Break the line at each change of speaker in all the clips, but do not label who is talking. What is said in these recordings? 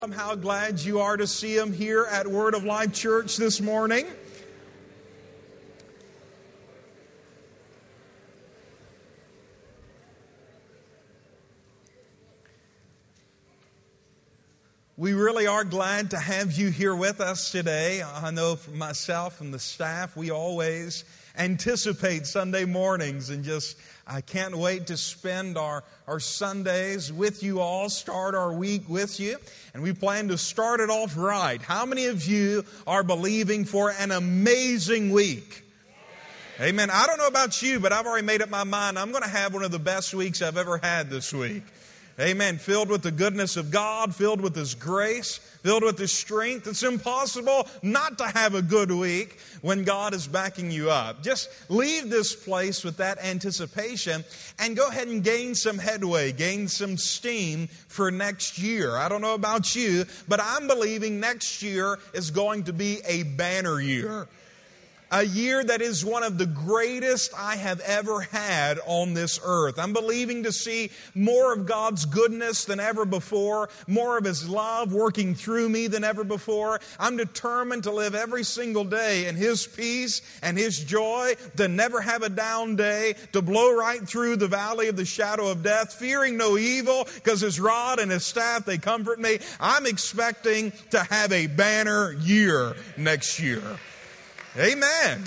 How glad you are to see them here at Word of Life Church this morning. We really are glad to have you here with us today. I know for myself and the staff, we always anticipate Sunday mornings and I can't wait to spend our Sundays with you all, start our week with you. And we plan to start it off right. How many of you are believing for an amazing week? Amen. I don't know about you, but I've already made up my mind. I'm going to have one of the best weeks I've ever had this week. Amen. Filled with the goodness of God, filled with His grace, filled with His strength. It's impossible not to have a good week when God is backing you up. Just leave this place with that anticipation and go ahead and gain some headway, gain some steam for next year. I don't know about you, but I'm believing next year is going to be a banner year. A year that is one of the greatest I have ever had on this earth. I'm believing to see more of God's goodness than ever before, more of His love working through me than ever before. I'm determined to live every single day in His peace and His joy, to never have a down day, to blow right through the valley of the shadow of death, fearing no evil, because His rod and His staff, they comfort me. I'm expecting to have a banner year next year. Amen.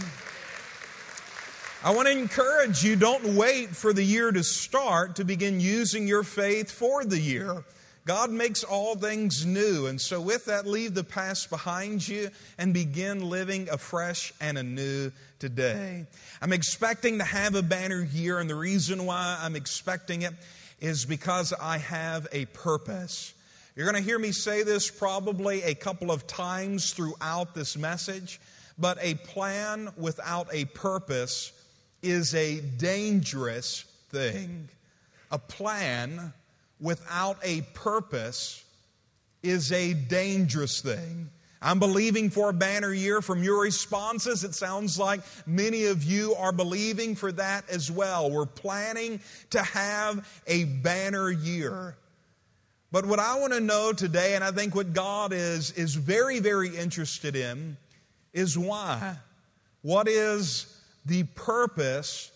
I want to encourage you, don't wait for the year to start to begin using your faith for the year. God makes all things new. And so with that, leave the past behind you and begin living afresh and anew today. I'm expecting to have a banner year, and the reason why I'm expecting it is because I have a purpose. You're going to hear me say this probably a couple of times throughout this message. But a plan without a purpose is a dangerous thing. A plan without a purpose is a dangerous thing. I'm believing for a banner year. From your responses, it sounds like many of you are believing for that as well. We're planning to have a banner year. But what I want to know today, and I think what God is very, very interested in, is why. What is the purpose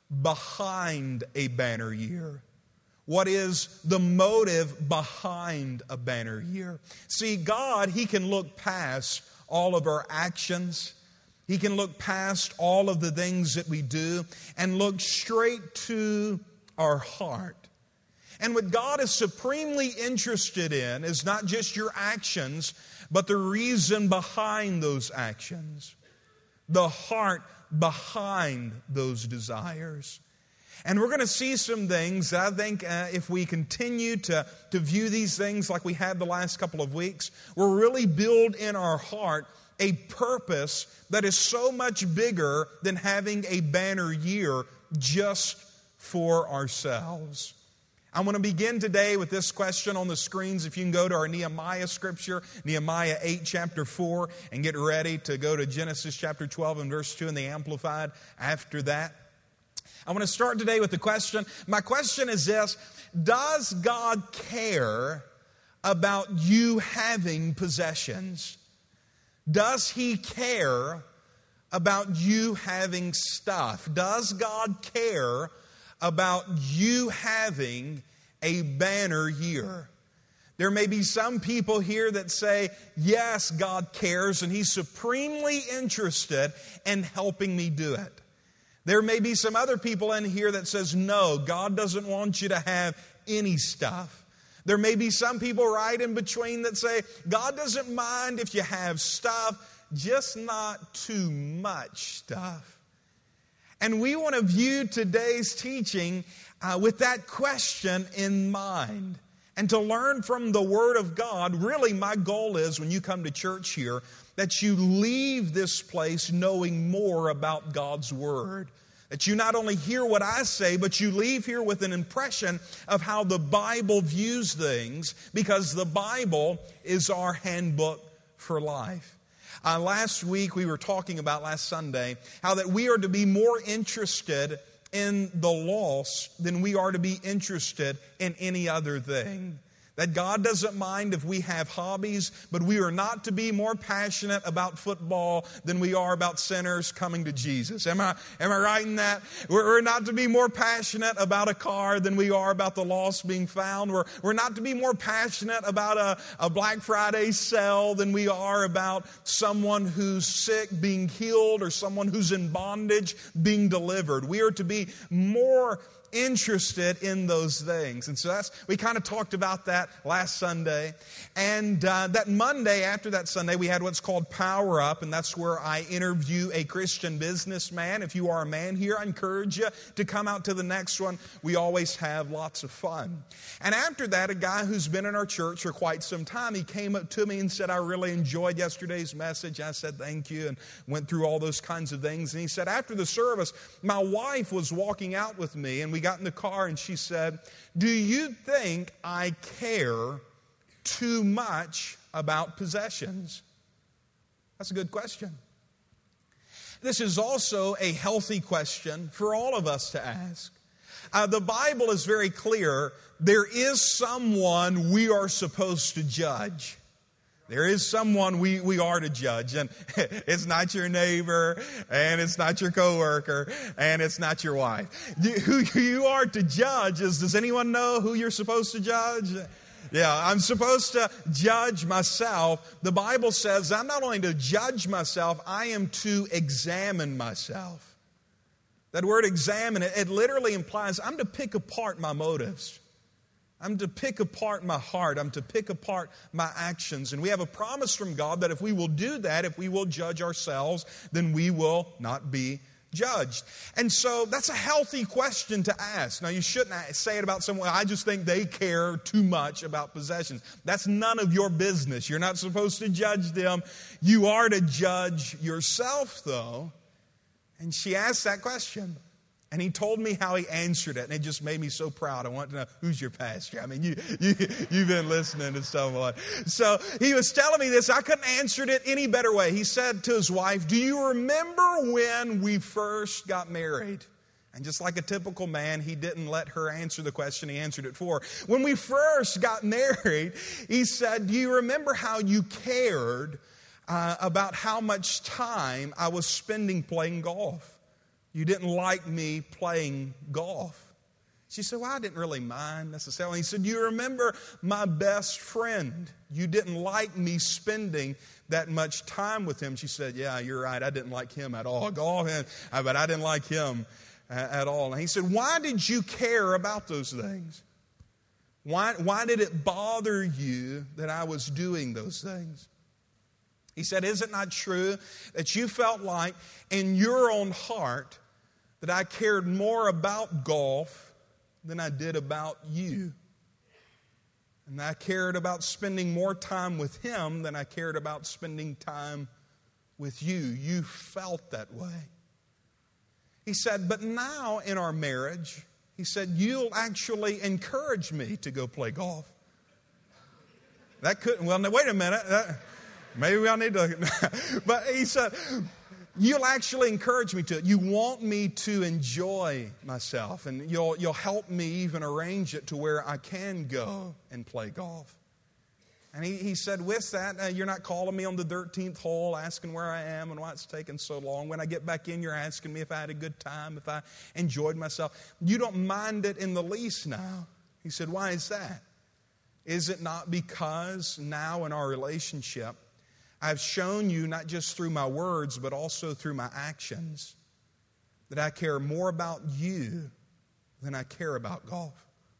behind a banner year? What is the motive behind a banner year? See, God, He can look past all of our actions. He can look past all of the things that we do and look straight to our heart. And what God is supremely interested in is not just your actions, but the reason behind those actions, the heart behind those desires. And we're going to see some things that I think if we continue to view these things like we had the last couple of weeks, we'll really build in our heart a purpose that is so much bigger than having a banner year just for ourselves. I want to begin today with this question on the screens. If you can go to our Nehemiah scripture, Nehemiah 8, chapter 4, and get ready to go to Genesis chapter 12 and verse 2 in the Amplified after that. I want to start today with the question. My question is this: does God care about you having possessions? Does He care about you having stuff? Does God care about you having a banner year? There may be some people here that say, yes, God cares and He's supremely interested in helping me do it. There may be some other people in here that says, no, God doesn't want you to have any stuff. There may be some people right in between that say, God doesn't mind if you have stuff, just not too much stuff. And we want to view today's teaching with that question in mind. And to learn from the Word of God, really my goal is when you come to church here, that you leave this place knowing more about God's Word. That you not only hear what I say, but you leave here with an impression of how the Bible views things, because the Bible is our handbook for life. Last week we were talking about, last Sunday, how that we are to be more interested in the lost than we are to be interested in any other thing. That God doesn't mind if we have hobbies, but we are not to be more passionate about football than we are about sinners coming to Jesus. Am I right in that? We're not to be more passionate about a car than we are about the lost being found. We're not to be more passionate about a Black Friday sale than we are about someone who's sick being healed or someone who's in bondage being delivered. We are to be more interested in those things. And so we kind of talked about that last Sunday. And that Monday, after that Sunday, we had what's called Power Up, and that's where I interview a Christian businessman. If you are a man here, I encourage you to come out to the next one. We always have lots of fun. And after that, a guy who's been in our church for quite some time, he came up to me and said, I really enjoyed yesterday's message. I said, thank you, and went through all those kinds of things. And he said, after the service, my wife was walking out with me, and we got in the car, and she said, do you think I care too much about possessions? That's a good question. This is also a healthy question for all of us to ask. The Bible is very clear. There is someone we are supposed to judge. There is someone we are to judge, and it's not your neighbor, and it's not your coworker, and it's not your wife. Who you are to judge is, does anyone know who you're supposed to judge? Yeah, I'm supposed to judge myself. The Bible says I'm not only to judge myself, I am to examine myself. That word examine, it literally implies I'm to pick apart my motives. I'm to pick apart my heart. I'm to pick apart my actions. And we have a promise from God that if we will do that, if we will judge ourselves, then we will not be judged. And so that's a healthy question to ask. Now, you shouldn't say it about someone, I just think they care too much about possessions. That's none of your business. You're not supposed to judge them. You are to judge yourself, though. And she asked that question. And he told me how he answered it, and it just made me so proud. I want to know, who's your pastor? I mean, you've been listening to someone. So he was telling me this. I couldn't answer it any better way. He said to his wife, do you remember when we first got married? And just like a typical man, he didn't let her answer the question. He answered it for her. When we first got married, he said, do you remember how you cared about how much time I was spending playing golf? You didn't like me playing golf. She said, well, I didn't really mind necessarily. He said, you remember my best friend? You didn't like me spending that much time with him. She said, yeah, you're right. I didn't like him at all. Golf, but I didn't like him at all. And he said, why did you care about those things? Why did it bother you that I was doing those things? He said, is it not true that you felt like in your own heart that I cared more about golf than I did about you? And I cared about spending more time with him than I cared about spending time with you. You felt that way. He said, but now in our marriage, he said, you'll actually encourage me to go play golf. That couldn't, well, now, wait a minute. Maybe I need to. But he said, you'll actually encourage me to. You want me to enjoy myself. And you'll help me even arrange it to where I can go and play golf. And he said, with that, you're not calling me on the 13th hole, asking where I am and why it's taking so long. When I get back in, you're asking me if I had a good time, if I enjoyed myself. You don't mind it in the least now. He said, why is that? Is it not because now in our relationship, I've shown you, not just through my words, but also through my actions, that I care more about you than I care about golf.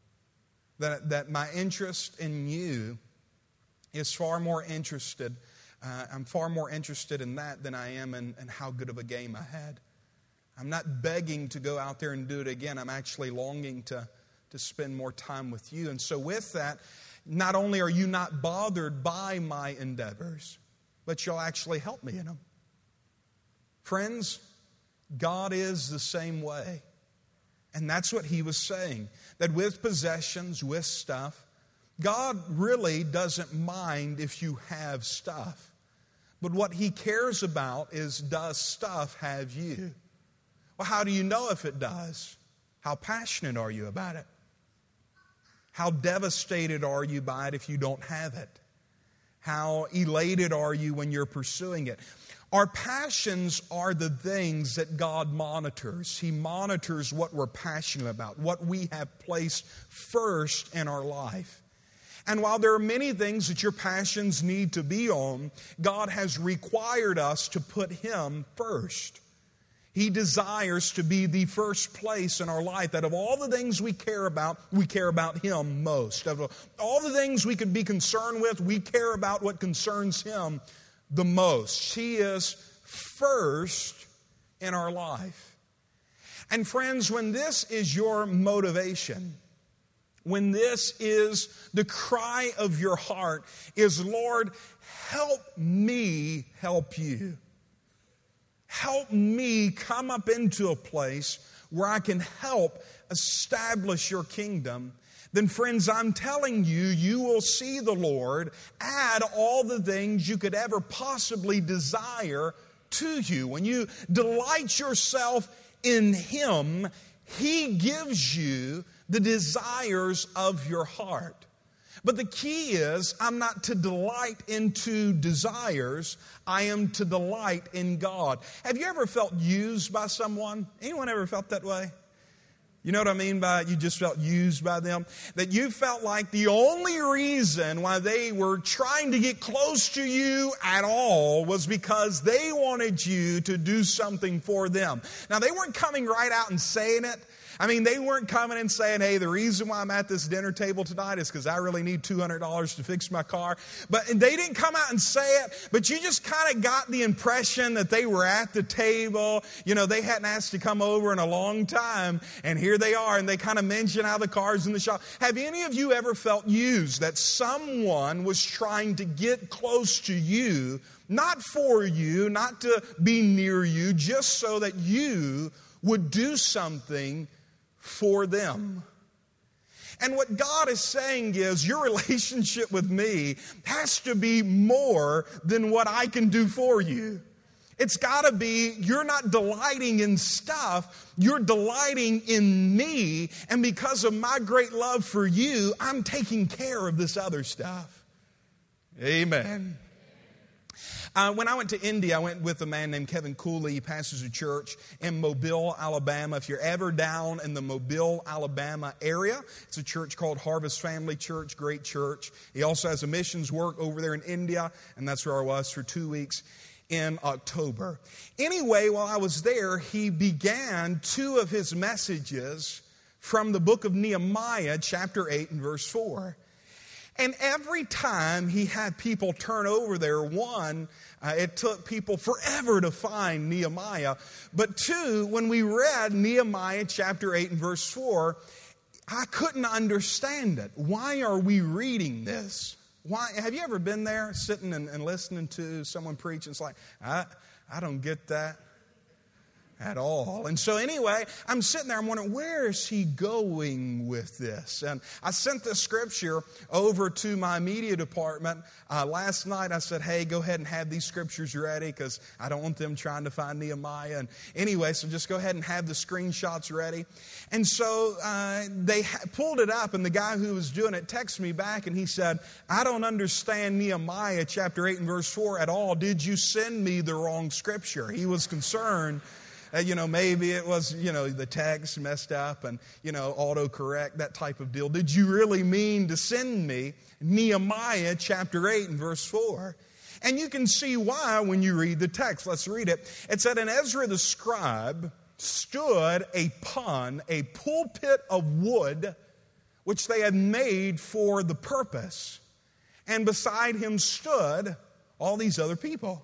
That my interest in you is far more interested. I'm far more interested in that than I am in how good of a game I had. I'm not begging to go out there and do it again. I'm actually longing to spend more time with you. And so with that, not only are you not bothered by my endeavors, but you'll actually help me in them. Friends, God is the same way. And that's what he was saying. That with possessions, with stuff, God really doesn't mind if you have stuff. But what he cares about is, does stuff have you? Well, how do you know if it does? How passionate are you about it? How devastated are you by it if you don't have it? How elated are you when you're pursuing it? Our passions are the things that God monitors. He monitors what we're passionate about, what we have placed first in our life. And while there are many things that your passions need to be on, God has required us to put Him first. He desires to be the first place in our life, that of all the things we care about Him most. Of all the things we could be concerned with, we care about what concerns Him the most. He is first in our life. And friends, when this is your motivation, when this is the cry of your heart, is, Lord, help me help you. Help me come up into a place where I can help establish your kingdom. Then friends, I'm telling you, you will see the Lord add all the things you could ever possibly desire to you. When you delight yourself in Him, He gives you the desires of your heart. But the key is, I'm not to delight into desires, I am to delight in God. Have you ever felt used by someone? Anyone ever felt that way? You know what I mean by you just felt used by them? That you felt like the only reason why they were trying to get close to you at all was because they wanted you to do something for them. Now, they weren't coming right out and saying it. I mean, they weren't coming and saying, hey, the reason why I'm at this dinner table tonight is because I really need $200 to fix my car. But they didn't come out and say it, but you just kind of got the impression that they were at the table. You know, they hadn't asked to come over in a long time, and here they are, and they kind of mention how the car's in the shop. Have any of you ever felt used, that someone was trying to get close to you, not for you, not to be near you, just so that you would do something for them? And what God is saying is, your relationship with me has to be more than what I can do for you. It's got to be, you're not delighting in stuff, you're delighting in me, and because of my great love for you, I'm taking care of this other stuff. Amen. When I went to India, I went with a man named Kevin Cooley. He pastors a church in Mobile, Alabama. If you're ever down in the Mobile, Alabama area, it's a church called Harvest Family Church, great church. He also has a missions work over there in India, and that's where I was for 2 weeks in October. Anyway, while I was there, he began 2 of his messages from the book of Nehemiah, chapter 8 and verse 4. And every time he had people turn over there, one, it took people forever to find Nehemiah. But 2, when we read Nehemiah chapter 8 and verse 4, I couldn't understand it. Why are we reading this? Why? Have you ever been there sitting and listening to someone preach? And it's like, I don't get that at all. And so anyway, I'm sitting there, I'm wondering, where is he going with this? And I sent the scripture over to my media department last night. I said, hey, go ahead and have these scriptures ready, because I don't want them trying to find Nehemiah. And anyway, so just go ahead and have the screenshots ready. And so they pulled it up, and the guy who was doing it texted me back, and he said, I don't understand Nehemiah chapter 8 and verse 4 at all. Did you send me the wrong scripture? He was concerned. Maybe it was, the text messed up and, autocorrect, that type of deal. Did you really mean to send me Nehemiah chapter 8 and verse 4? And you can see why when you read the text. Let's read it. It said, and Ezra the scribe stood upon a pulpit of wood, which they had made for the purpose. And beside him stood all these other people.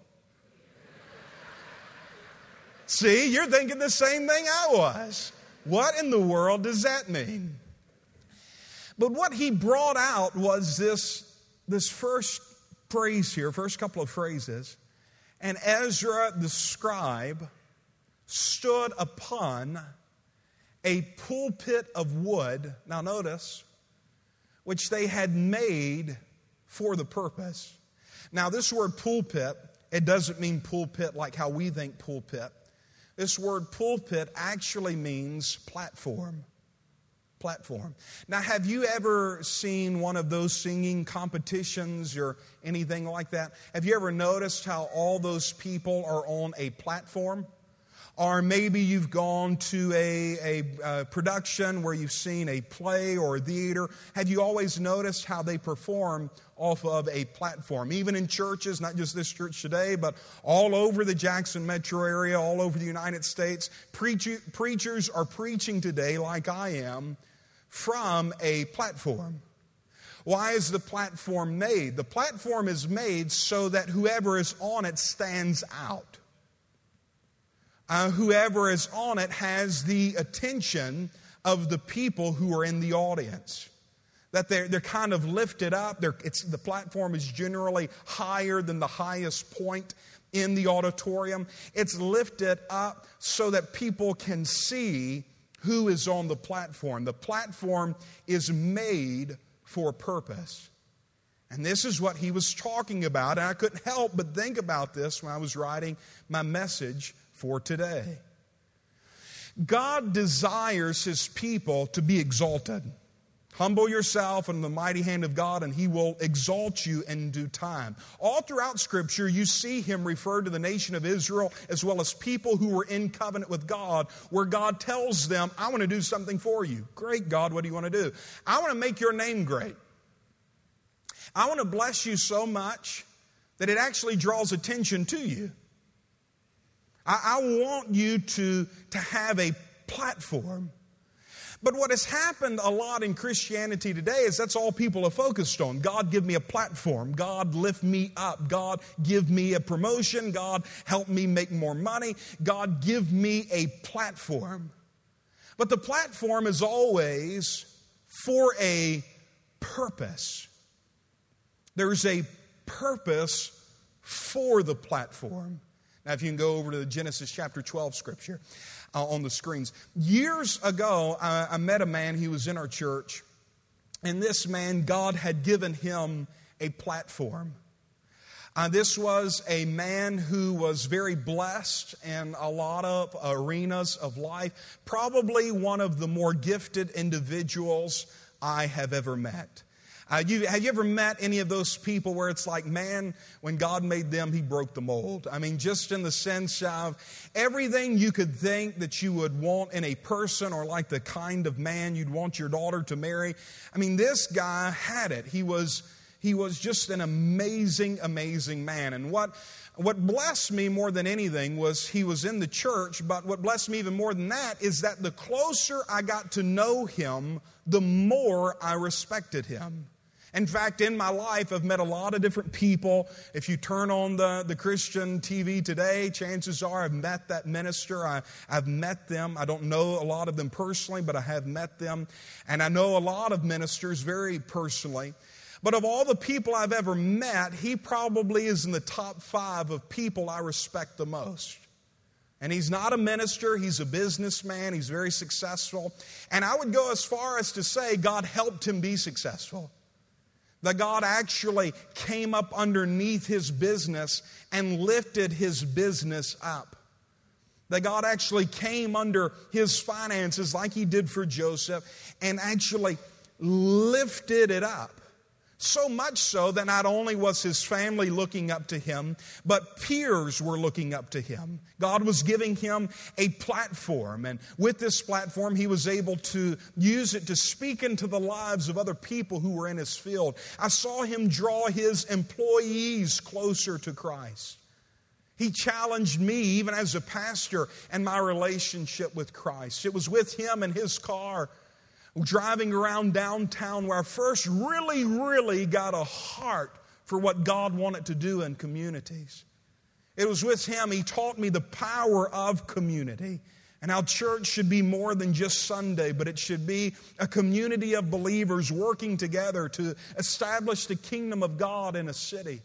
See, you're thinking the same thing I was. What in the world does that mean? But what he brought out was this first phrase here, first couple of phrases. And Ezra the scribe stood upon a pulpit of wood, now notice, which they had made for the purpose. Now this word pulpit, it doesn't mean pulpit like how we think pulpit. This word pulpit actually means platform. Platform. Now, have you ever seen one of those singing competitions or anything like that? Have you ever noticed how all those people are on a platform? Or maybe you've gone to a production where you've seen a play or a theater. Have you always noticed how they perform off of a platform? Even in churches, not just this church today, but all over the Jackson metro area, all over the United States, preachers are preaching today, like I am, from a platform. Why is the platform made? The platform is made so that whoever is on it stands out. Whoever is on it has the attention of the people who are in the audience. That they're kind of lifted up. The platform is generally higher than the highest point in the auditorium. It's lifted up so that people can see who is on the platform. The platform is made for a purpose. And this is what he was talking about. And I couldn't help but think about this when I was writing my message for today. God desires His people to be exalted. Humble yourself in the mighty hand of God, and He will exalt you in due time. All throughout Scripture, you see Him refer to the nation of Israel as well as people who were in covenant with God, where God tells them, I want to do something for you. Great, God, what do you want to do? I want to make your name great. I want to bless you so much that it actually draws attention to you. I want you to have a platform. But what has happened a lot in Christianity today is that's all people are focused on. God, give me a platform. God, lift me up. God, give me a promotion. God, help me make more money. God, give me a platform. But the platform is always for a purpose. There's a purpose for the platform. Now, if you can go over to the Genesis chapter 12 scripture on the screens. Years ago, I met a man. He was in our church. And this man, God had given him a platform. This was a man who was very blessed in a lot of arenas of life. Probably one of the more gifted individuals I have ever met. Have you ever met any of those people where it's like, man, when God made them, He broke the mold? I mean, just in the sense of everything you could think that you would want in a person, or like the kind of man you'd want your daughter to marry. I mean, this guy had it. He was just an amazing, amazing man. And what blessed me more than anything was he was in the church, but what blessed me even more than that is that the closer I got to know him, the more I respected him. In fact, in my life, I've met a lot of different people. If you turn on the Christian TV today, chances are I've met that minister. I've met them. I don't know a lot of them personally, but I have met them. And I know a lot of ministers very personally. But of all the people I've ever met, he probably is in the top 5 of people I respect the most. And he's not a minister, he's a businessman, he's very successful. And I would go as far as to say God helped him be successful. That God actually came up underneath his business and lifted his business up. That God actually came under his finances like He did for Joseph and actually lifted it up. So much so that not only was his family looking up to him, but peers were looking up to him. God was giving him a platform, and with this platform, he was able to use it to speak into the lives of other people who were in his field. I saw him draw his employees closer to Christ. He challenged me, even as a pastor, and my relationship with Christ. It was with him in his car, driving around downtown, where I first really got a heart for what God wanted to do in communities. It was with him. He taught me the power of community and how church should be more than just Sunday, but it should be a community of believers working together to establish the kingdom of God in a city.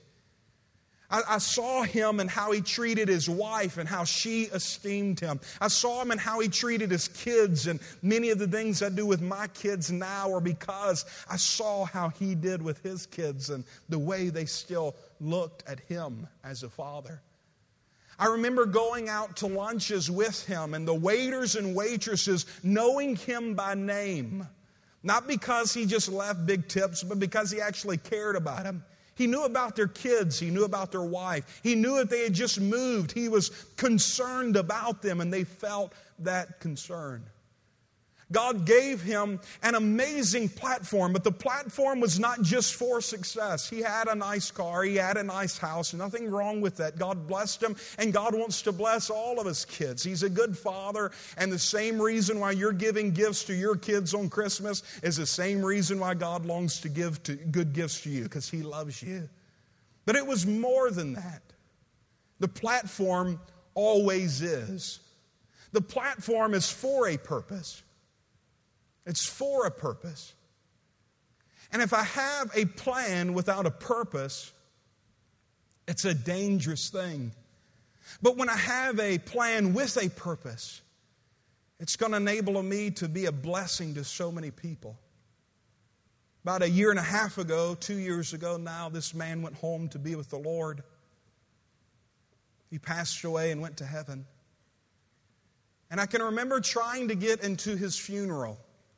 I saw him and how he treated his wife and how she esteemed him. I saw him and how he treated his kids, and many of the things I do with my kids now are because I saw how he did with his kids and the way they still looked at him as a father. I remember going out to lunches with him and the waiters and waitresses knowing him by name. Not because he just left big tips, but because he actually cared about them. He knew about their kids. He knew about their wife. He knew if they had just moved, he was concerned about them, and they felt that concern. God gave him an amazing platform, but the platform was not just for success. He had a nice car, he had a nice house, nothing wrong with that. God blessed him, and God wants to bless all of his kids. He's a good father, and the same reason why you're giving gifts to your kids on Christmas is the same reason why God longs to give good gifts to you, because he loves you. But it was more than that. The platform always is. The platform is for a purpose. It's for a purpose. And if I have a plan without a purpose, it's a dangerous thing. But when I have a plan with a purpose, it's going to enable me to be a blessing to so many people. About 1.5 years ago, 2 years ago now, this man went home to be with the Lord. He passed away and went to heaven. And I can remember trying to get into his funeral.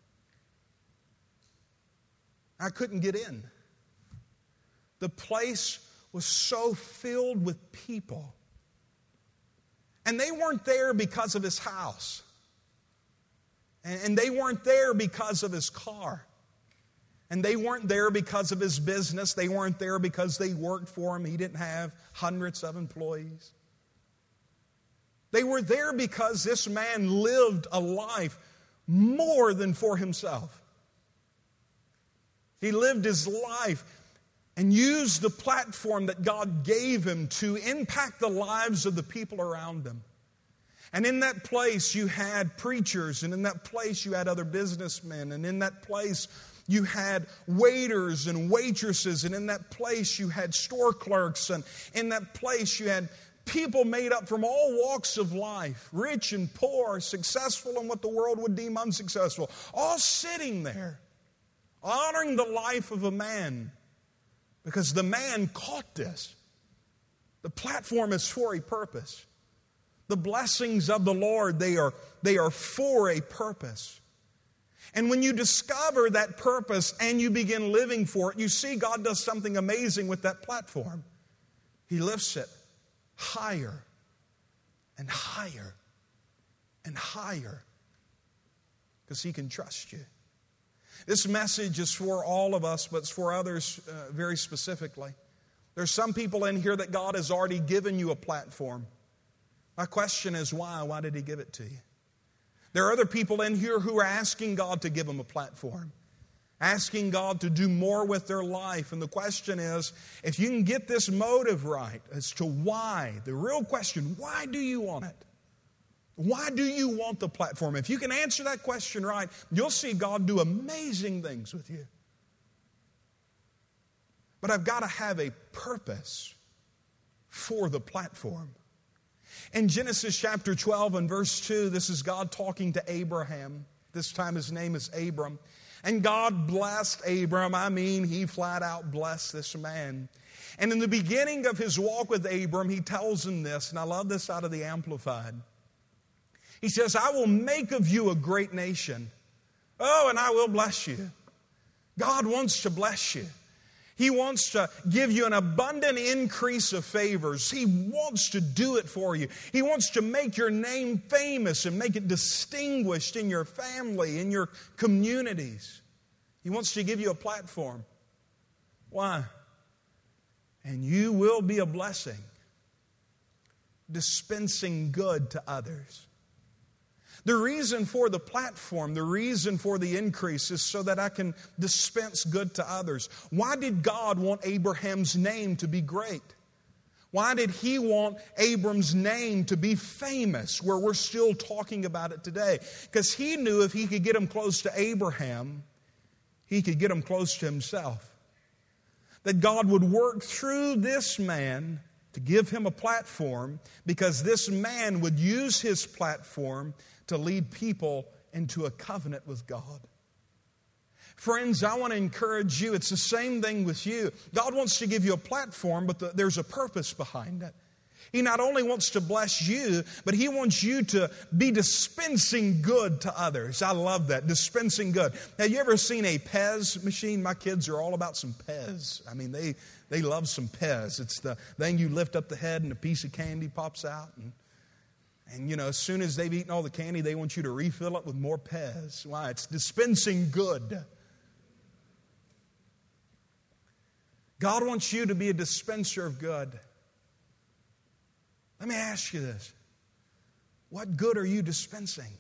I couldn't get in. The place was so filled with people. And they weren't there because of his house. And they weren't there because of his car. And they weren't there because of his business. They weren't there because they worked for him. He didn't have hundreds of employees. They were there because this man lived a life more than for himself. He lived his life and used the platform that God gave him to impact the lives of the people around him. And in that place you had preachers, and in that place you had other businessmen, and in that place you had waiters and waitresses, and in that place you had store clerks, and in that place you had people made up from all walks of life, rich and poor, successful and what the world would deem unsuccessful, all sitting there, honoring the life of a man, because the man caught this. The platform is for a purpose. The blessings of the Lord, they are for a purpose. And when you discover that purpose and you begin living for it, you see God does something amazing with that platform. He lifts it higher and higher and higher, because He can trust you. This message is for all of us, but it's for others very specifically. There's some people in here that God has already given you a platform. My question is why? Why did He give it to you? There are other people in here who are asking God to give them a platform, asking God to do more with their life. And the question is, if you can get this motive right as to why, the real question, why do you want it? Why do you want the platform? If you can answer that question right, you'll see God do amazing things with you. But I've got to have a purpose for the platform. In Genesis chapter 12 and verse 2, this is God talking to Abraham. This time his name is Abram. And God blessed Abram. I mean, He flat out blessed this man. And in the beginning of his walk with Abram, He tells him this, and I love this out of the Amplified. He says, I will make of you a great nation. Oh, and I will bless you. God wants to bless you. He wants to give you an abundant increase of favors. He wants to do it for you. He wants to make your name famous and make it distinguished in your family, in your communities. He wants to give you a platform. Why? And you will be a blessing, dispensing good to others. The reason for the platform, the reason for the increase is so that I can dispense good to others. Why did God want Abraham's name to be great? Why did He want Abram's name to be famous, where we're still talking about it today? Because He knew if He could get him close to Abraham, He could get him close to Himself. That God would work through this man to give him a platform, because this man would use his platform to lead people into a covenant with God. Friends, I want to encourage you. It's the same thing with you. God wants to give you a platform, but there's a purpose behind it. He not only wants to bless you, but He wants you to be dispensing good to others. I love that, dispensing good. Have you ever seen a Pez machine? My kids are all about some Pez. I mean, they love some Pez. It's the thing you lift up the head and a piece of candy pops out. And you know, as soon as they've eaten all the candy, they want you to refill it with more Pez. Why? It's dispensing good. God wants you to be a dispenser of good. Let me ask you this. What good are you dispensing?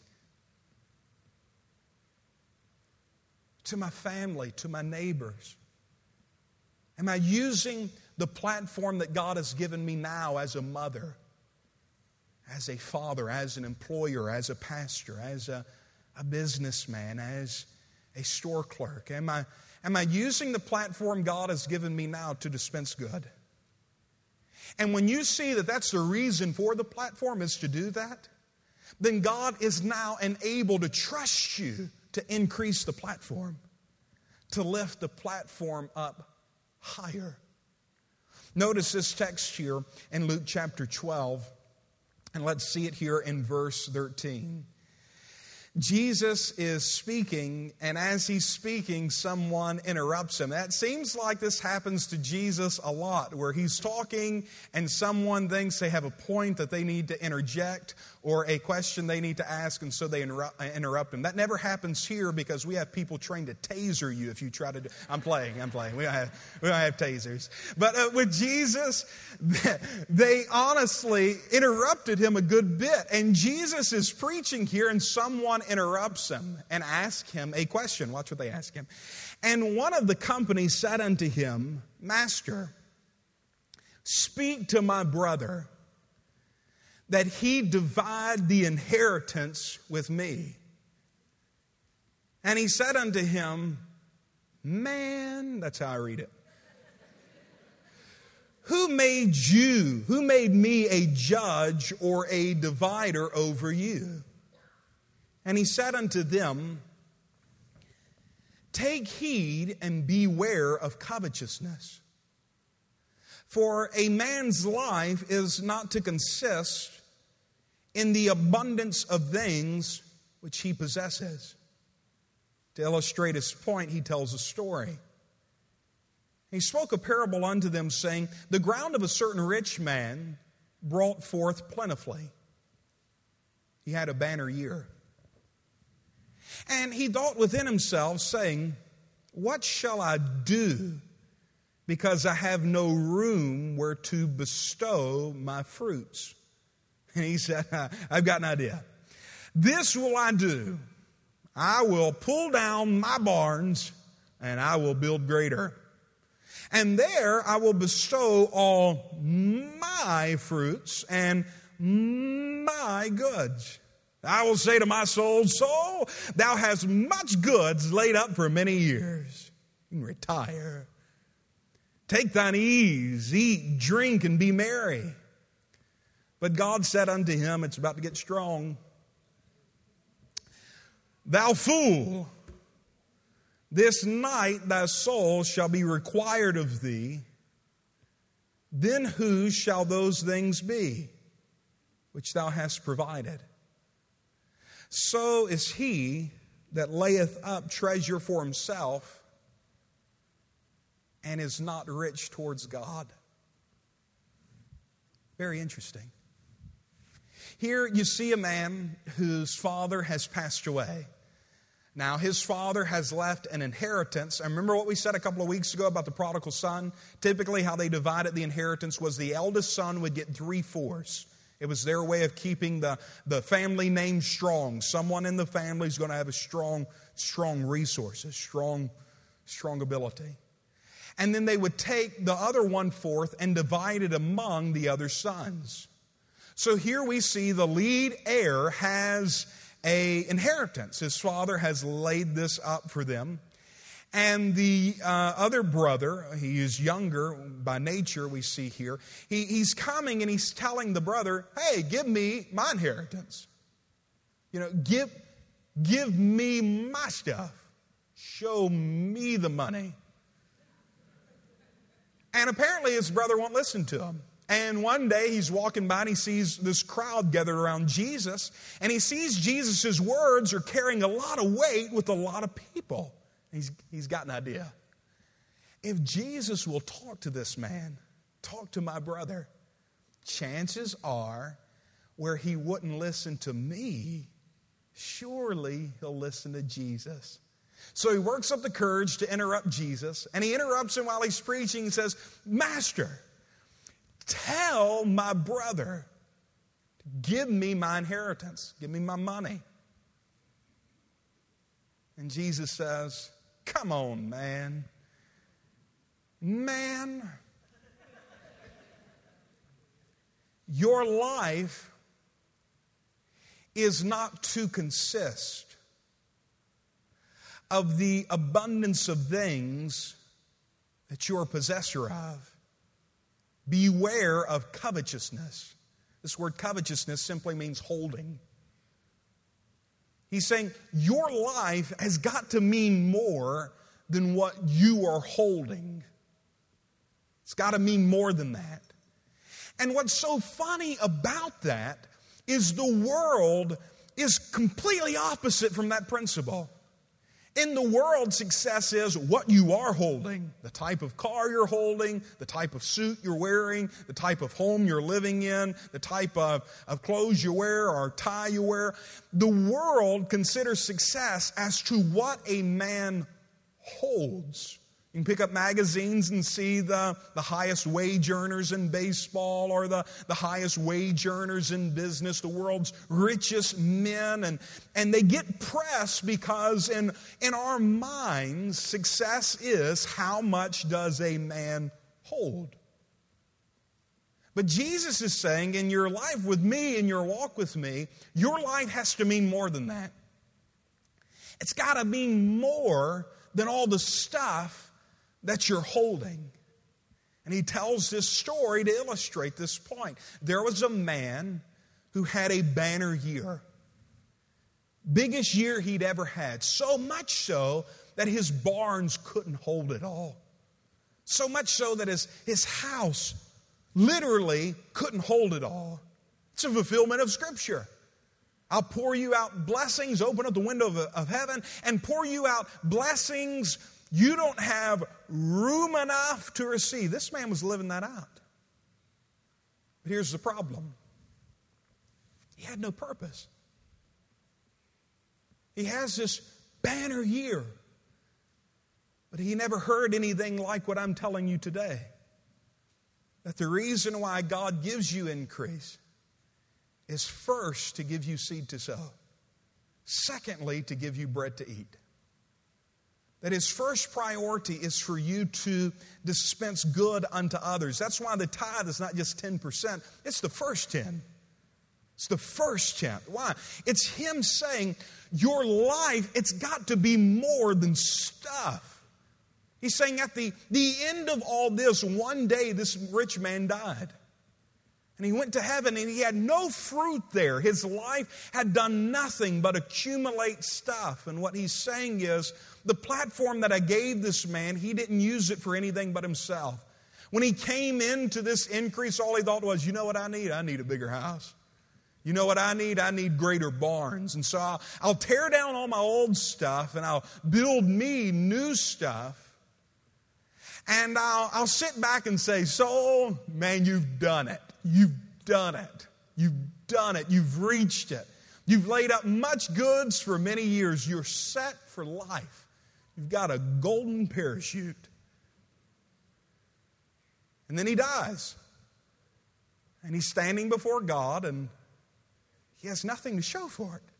To my family, to my neighbors? Am I using the platform that God has given me now as a mother, as a father, as an employer, as a pastor, as a businessman, as a store clerk? Am I using the platform God has given me now to dispense good? And when you see that that's the reason for the platform is to do that, then God is now able to trust you to increase the platform, to lift the platform up higher. Notice this text here in Luke chapter 12, and let's see it here in verse 13. Jesus is speaking, and as He's speaking, someone interrupts Him. That seems like this happens to Jesus a lot, where He's talking and someone thinks they have a point that they need to interject or a question they need to ask, and so they interrupt Him. That never happens here because we have people trained to taser you if you try to do... I'm playing. We don't have tasers. But with Jesus, they honestly interrupted Him a good bit. And Jesus is preaching here, and someone interrupts Him and asks Him a question. Watch what they ask Him. And one of the company said unto Him, Master, speak to my brother that he divide the inheritance with me. And He said unto him, Man, that's how I read it. Who made you? Who made me a judge or a divider over you? And He said unto them, Take heed and beware of covetousness. For a man's life is not to consist in the abundance of things which he possesses. To illustrate his point, He tells a story. He spoke a parable unto them, saying, The ground of a certain rich man brought forth plentifully. He had a banner year. And he thought within himself, saying, What shall I do, because I have no room where to bestow my fruits? And he said, I've got an idea. This will I do. I will pull down my barns, and I will build greater. And there I will bestow all my fruits and my goods. I will say to my soul, Soul, thou hast much goods laid up for many years. You can retire. Take thine ease, eat, drink, and be merry. But God said unto him, it's about to get strong, Thou fool, this night thy soul shall be required of thee. Then whose shall those things be which thou hast provided? So is he that layeth up treasure for himself and is not rich towards God. Very interesting. Here you see a man whose father has passed away. Now, his father has left an inheritance. And remember what we said a couple of weeks ago about the prodigal son? Typically, how they divided the inheritance was the eldest son would get 3/4. It was their way of keeping the family name strong. Someone in the family is going to have a strong resources, strong ability. And then they would take the other 1/4 and divide it among the other sons. So here we see the lead heir has an inheritance. His father has laid this up for them. And the other brother, he is younger by nature, we see here. He's coming and he's telling the brother, hey, give me my inheritance. You know, give me my stuff. Show me the money. And apparently his brother won't listen to him. And one day he's walking by and he sees this crowd gathered around Jesus. And he sees Jesus' words are carrying a lot of weight with a lot of people. He's got an idea. If Jesus will talk to this man, talk to my brother, chances are where he wouldn't listen to me, surely he'll listen to Jesus. So he works up the courage to interrupt Jesus, and he interrupts him while he's preaching and says, Master, tell my brother to give me my inheritance, give me my money. And Jesus says, come on, man. Man, your life is not to consist of the abundance of things that you're a possessor of. Beware of covetousness. This word covetousness simply means holding. He's saying your life has got to mean more than what you are holding. It's got to mean more than that. And what's so funny about that is the world is completely opposite from that principle. In the world, success is what you are holding, the type of car you're holding, the type of suit you're wearing, the type of home you're living in, the type of clothes you wear or tie you wear. The world considers success as to what a man holds. You can pick up magazines and see the highest wage earners in baseball or the highest wage earners in business, the world's richest men. And they get pressed because in our minds, success is how much does a man hold. But Jesus is saying in your life with me, in your walk with me, your life has to mean more than that. It's got to mean more than all the stuff that you're holding. And he tells this story to illustrate this point. There was a man who had a banner year. Biggest year he'd ever had. So much so that his barns couldn't hold it all. So much so that his house literally couldn't hold it all. It's a fulfillment of Scripture. I'll pour you out blessings, open up the window of heaven, and pour you out blessings you don't have room enough to receive. This man was living that out. But here's the problem. He had no purpose. He has this banner year, but he never heard anything like what I'm telling you today. That the reason why God gives you increase is first to give you seed to sow. Secondly, to give you bread to eat. That his first priority is for you to dispense good unto others. That's why the tithe is not just 10%. It's the first 10. It's the first 10. Why? It's him saying, your life, it's got to be more than stuff. He's saying at the end of all this, one day this rich man died. And he went to heaven and he had no fruit there. His life had done nothing but accumulate stuff. And what he's saying is, the platform that I gave this man, he didn't use it for anything but himself. When he came into this increase, all he thought was, you know what I need? I need a bigger house. You know what I need? I need greater barns. And so I'll tear down all my old stuff and I'll build me new stuff. And I'll sit back and say, soul, man, you've done it. You've done it. You've done it. You've reached it. You've laid up much goods for many years. You're set for life. You've got a golden parachute. And then he dies. And he's standing before God and he has nothing to show for it.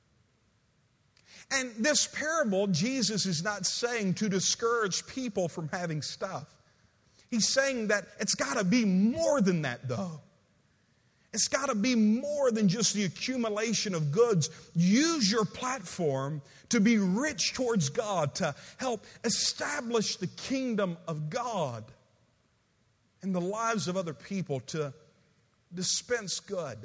And this parable, Jesus is not saying to discourage people from having stuff. He's saying that it's got to be more than that, though. It's got to be more than just the accumulation of goods. Use your platform to be rich towards God, to help establish the kingdom of God in the lives of other people, to dispense good.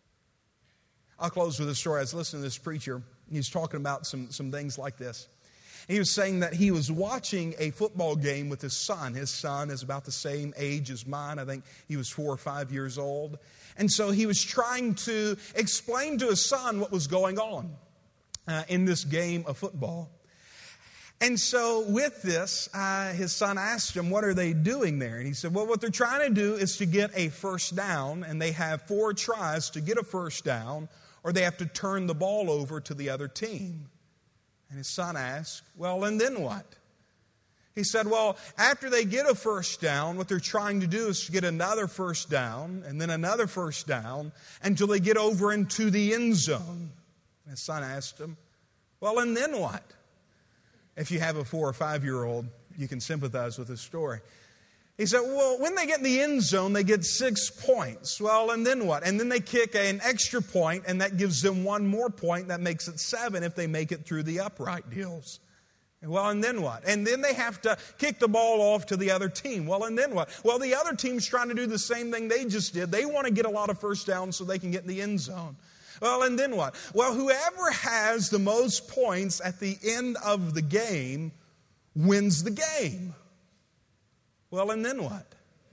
I'll close with a story. I was listening to this preacher. He's talking about some things like this. He was saying that he was watching a football game with his son. His son is about the same age as mine. I think he was 4 or 5 years old. And so he was trying to explain to his son what was going on in this game of football. And so with this, his son asked him, what are they doing there? And he said, well, what they're trying to do is to get a first down, and they have 4 tries to get a first down, or they have to turn the ball over to the other team. And his son asked, well, and then what? He said, well, after they get a first down, what they're trying to do is to get another first down, and then another first down, until they get over into the end zone. And his son asked him, well, and then what? If you have a 4 or 5-year-old, you can sympathize with his story. He said, well, when they get in the end zone, they get 6 points. Well, and then what? And then they kick an extra point, and that gives them 1 more point. That makes it 7 if they make it through the upright deals. Well, and then what? And then they have to kick the ball off to the other team. Well, and then what? Well, the other team's trying to do the same thing they just did. They want to get a lot of first downs so they can get in the end zone. Well, and then what? Well, whoever has the most points at the end of the game wins the game. Well, and then what?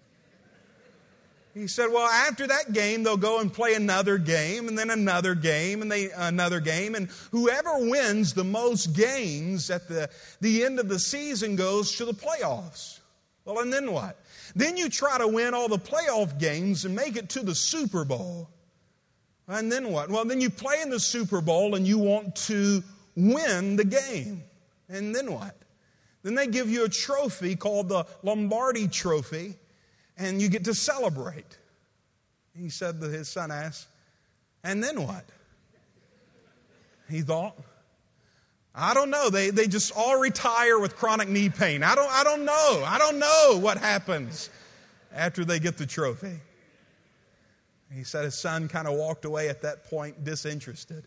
He said, well, after that game, they'll go and play another game, and then another game, and another game. And whoever wins the most games at the end of the season goes to the playoffs. Well, and then what? Then you try to win all the playoff games and make it to the Super Bowl. And then what? Well, then you play in the Super Bowl and you want to win the game. And then what? Then they give you a trophy called the Lombardi Trophy, and you get to celebrate. He said that his son asked, and then what? He thought, I don't know. They just all retire with chronic knee pain. I don't know. I don't know what happens after they get the trophy. He said his son kind of walked away at that point disinterested.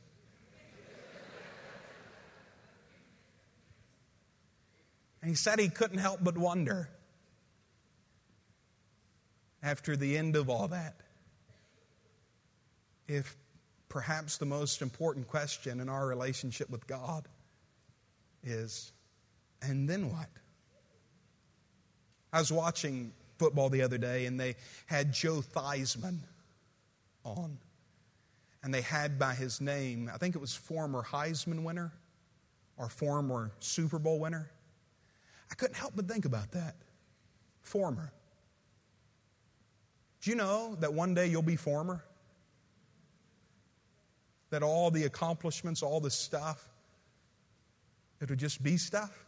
And he said he couldn't help but wonder, after the end of all that, if perhaps the most important question in our relationship with God is, and then what? I was watching football the other day, and they had Joe Theismann on. And they had by his name, I think it was former Heisman winner or former Super Bowl winner. I couldn't help but think about that. Former. Do you know that one day you'll be former? That all the accomplishments, all the stuff, it'll just be stuff?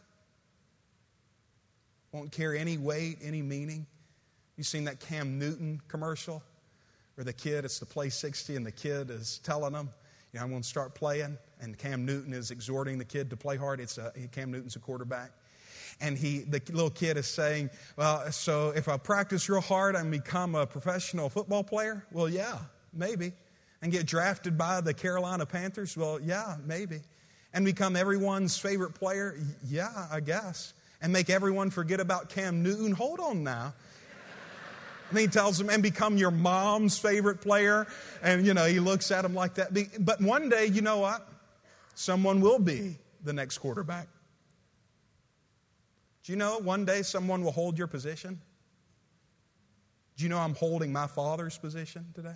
Won't carry any weight, any meaning? You've seen that Cam Newton commercial? Where the kid, it's the play 60, and the kid is telling them, I'm going to start playing. And Cam Newton is exhorting the kid to play hard. Cam Newton's a quarterback. And the little kid is saying, well, so if I practice real hard and become a professional football player? Well, yeah, maybe. And get drafted by the Carolina Panthers? Well, yeah, maybe. And become everyone's favorite player? Yeah, I guess. And make everyone forget about Cam Newton? Hold on now. And he tells him, and become your mom's favorite player. And, he looks at him like that. But one day, you know what? Someone will be the next quarterback. Do you know one day someone will hold your position? Do you know I'm holding my Father's position today?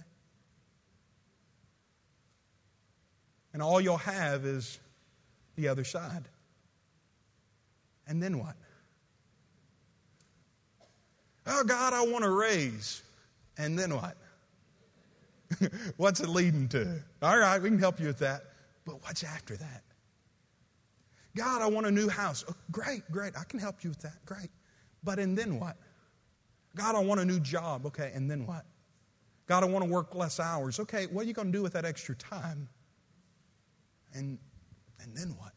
And all you'll have is the other side. And then what? Oh, God, I want a raise. And then what? What's it leading to? All right, we can help you with that. But what's after that? God, I want a new house. Oh, great. I can help you with that. Great. But and then what? God, I want a new job. Okay, and then what? God, I want to work less hours. Okay, what are you going to do with that extra time? And then what?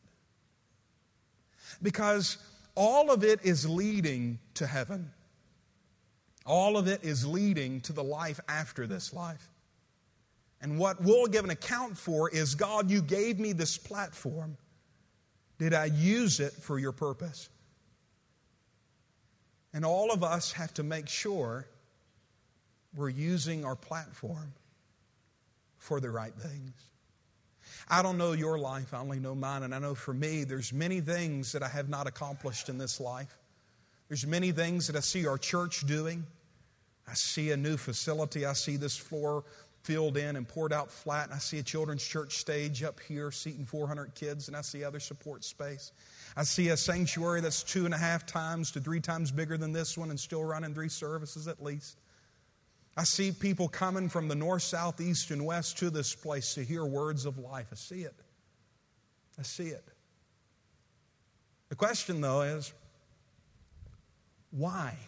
Because all of it is leading to heaven. All of it is leading to the life after this life. And what we'll give an account for is, God, you gave me this platform. Did I use it for your purpose? And all of us have to make sure we're using our platform for the right things. I don't know your life, I only know mine, and I know for me, there's many things that I have not accomplished in this life. There's many things that I see our church doing. I see a new facility. I see this floor filled in and poured out flat, and I see a children's church stage up here seating 400 kids, and I see other support space. I see a sanctuary that's 2.5 times to 3 times bigger than this one and still running 3 services at least. I see people coming from the north, south, east, and west to this place to hear words of life. I see it. I see it. The question, though, is why?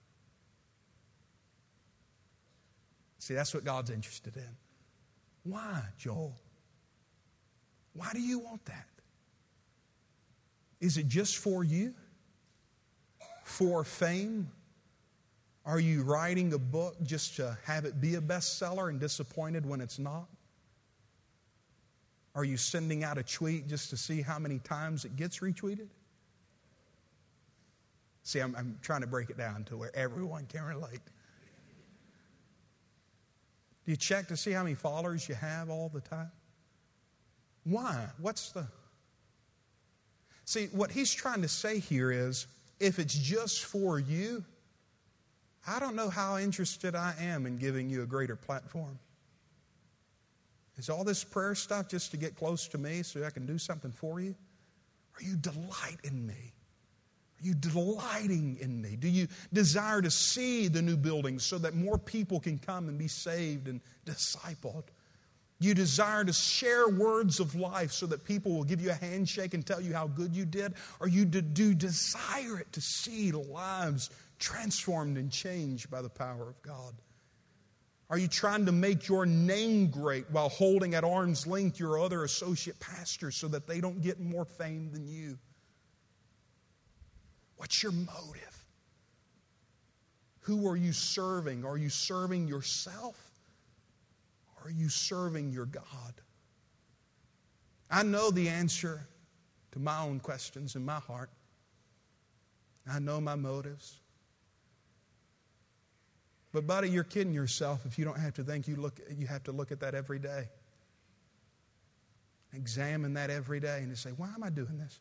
See, that's what God's interested in. Why, Joel? Why do you want that? Is it just for you? For fame? Are you writing a book just to have it be a bestseller and disappointed when it's not? Are you sending out a tweet just to see how many times it gets retweeted? See, I'm trying to break it down to where everyone can relate. Do you check to see how many followers you have all the time? Why? See, what he's trying to say here is, if it's just for you, I don't know how interested I am in giving you a greater platform. Is all this prayer stuff just to get close to me so I can do something for you? Or you delight in me? Are you delighting in me? Do you desire to see the new building so that more people can come and be saved and discipled? Do you desire to share words of life so that people will give you a handshake and tell you how good you did? Or you do desire it to see lives transformed and changed by the power of God? Are you trying to make your name great while holding at arm's length your other associate pastors so that they don't get more fame than you? What's your motive? Who are you serving? Are you serving yourself? Or are you serving your God? I know the answer to my own questions in my heart. I know my motives. But buddy, you're kidding yourself if you don't have to think you have to look at that every day. Examine that every day and say, why am I doing this?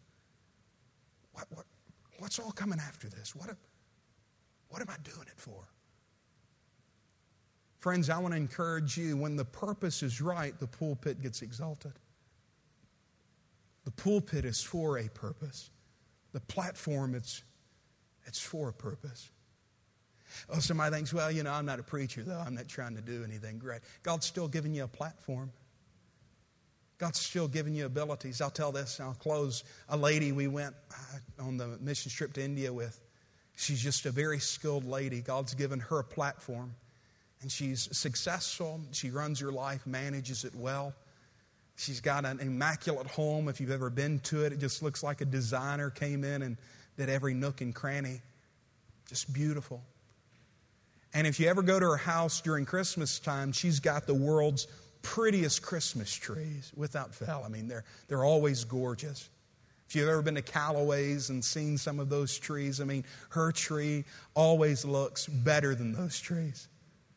What's all coming after this? What am I doing it for? Friends, I want to encourage you, when the purpose is right, the pulpit gets exalted. The pulpit is for a purpose. The platform, it's for a purpose. Oh, somebody thinks, well, I'm not a preacher, though. I'm not trying to do anything great. God's still giving you a platform. God's still giving you abilities. I'll tell this, and I'll close. A lady we went on the mission trip to India with, she's just a very skilled lady. God's given her a platform, and she's successful. She runs her life, manages it well. She's got an immaculate home. If you've ever been to it, it just looks like a designer came in and did every nook and cranny. Just beautiful. And if you ever go to her house during Christmas time, she's got the world's prettiest Christmas trees, without fail. I mean, they're always gorgeous. If you've ever been to Callaway's and seen some of those trees, I mean, her tree always looks better than those trees.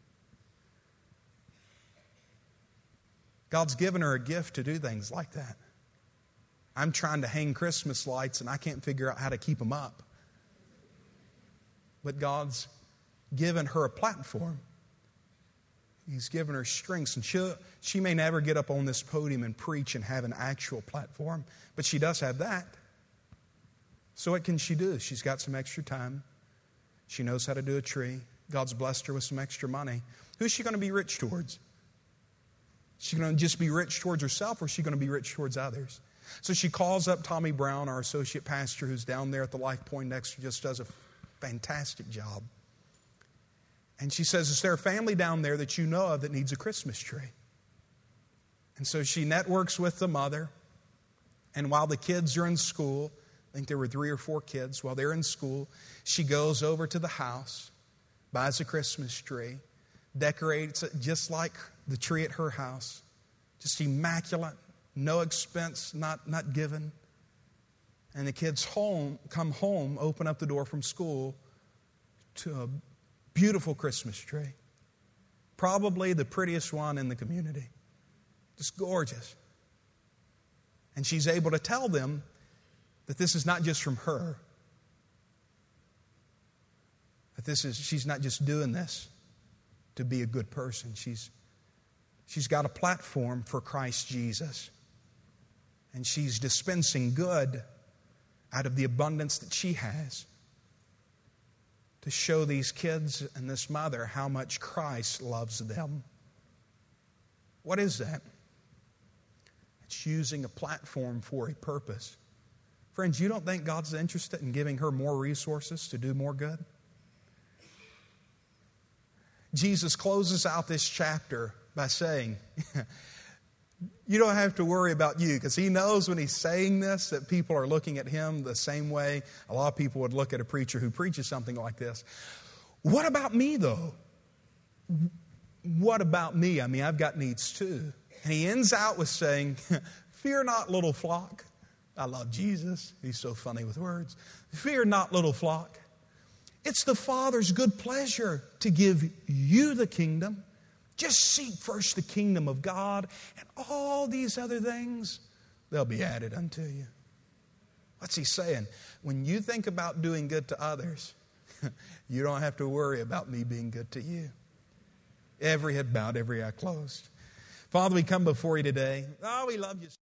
God's given her a gift to do things like that. I'm trying to hang Christmas lights and I can't figure out how to keep them up. But God's given her a platform. He's given her strengths, and she may never get up on this podium and preach and have an actual platform, but she does have that. So what can she do? She's got some extra time. She knows how to do a tree. God's blessed her with some extra money. Who's she going to be rich towards? Is she going to just be rich towards herself, or is she going to be rich towards others? So she calls up Tommy Brown, our associate pastor, who's down there at the Life Poindexter, just does a fantastic job. And she says, is there a family down there that you know of that needs a Christmas tree? And so she networks with the mother. And while the kids are in school, I think there were 3 or 4 kids, while they're in school, she goes over to the house, buys a Christmas tree, decorates it just like the tree at her house. Just immaculate, no expense, not given. And the kids come home, open up the door from school to a beautiful Christmas tree. Probably the prettiest one in the community. Just gorgeous. And she's able to tell them that this is not just from her. That she's not just doing this to be a good person. She's got a platform for Christ Jesus. And she's dispensing good out of the abundance that she has to show these kids and this mother how much Christ loves them. What is that? It's using a platform for a purpose. Friends, you don't think God's interested in giving her more resources to do more good? Jesus closes out this chapter by saying, you don't have to worry about you, because he knows when he's saying this that people are looking at him the same way a lot of people would look at a preacher who preaches something like this. What about me, though? What about me? I mean, I've got needs too. And he ends out with saying, fear not, little flock. I love Jesus. He's so funny with words. Fear not, little flock. It's the Father's good pleasure to give you the kingdom. Just seek first the kingdom of God, and all these other things, they'll be added unto you. What's he saying? When you think about doing good to others, you don't have to worry about me being good to you. Every head bowed, every eye closed. Father, we come before you today. Oh, we love you.